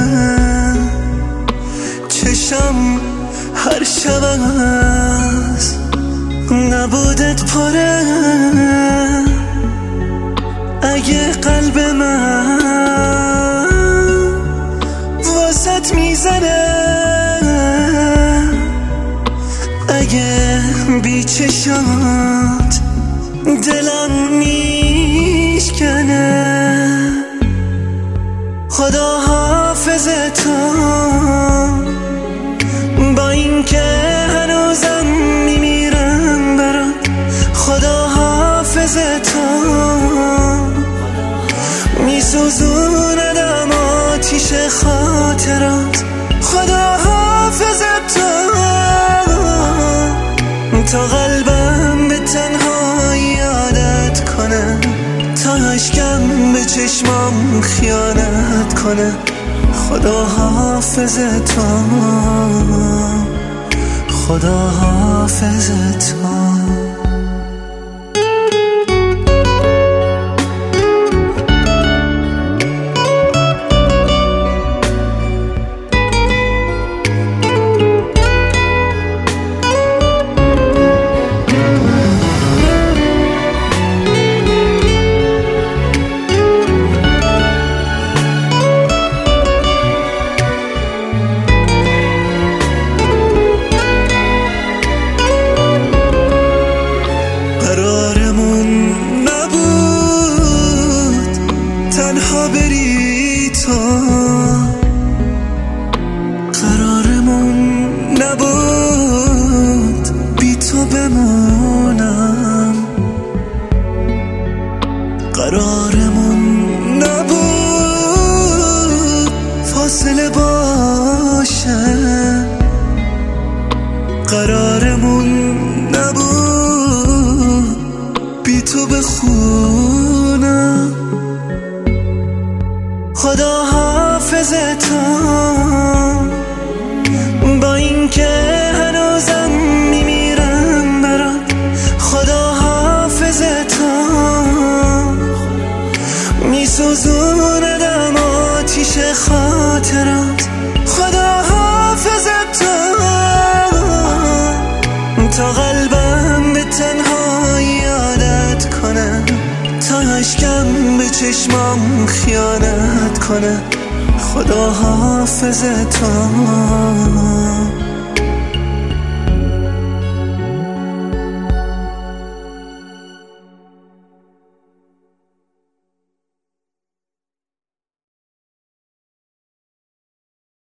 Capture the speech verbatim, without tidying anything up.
چشم هر شب از نبودت پره. اگه قلب من واسط میزنه، اگه بی چشات دلم میشکنه، خدا حافظتم با این که هنوزم میمیرم برات. خدا حافظتم میسوزوندم آتیش خاطرات. خدا حافظتم تا قلبم به تنهایی عادت کنه، تا اشکم به چشمام خیانت کنه. خدا حافظتم، خدا حافظتم. تنها بری تو، قرارمون نبود بی تو بمونم. قرارمون نبود فاصله باشه، قرارمون نبود بی تو بخونم. خدا حافظتم با این که هنوزم میمیرم برات. خدا حافظتم میسوزوندم آتیش خاطرات. خدا حافظتم تا قلبم به تنهایی عادت کنه، تا اشکم به چشمام خیانت کنه. خدا حافظتم.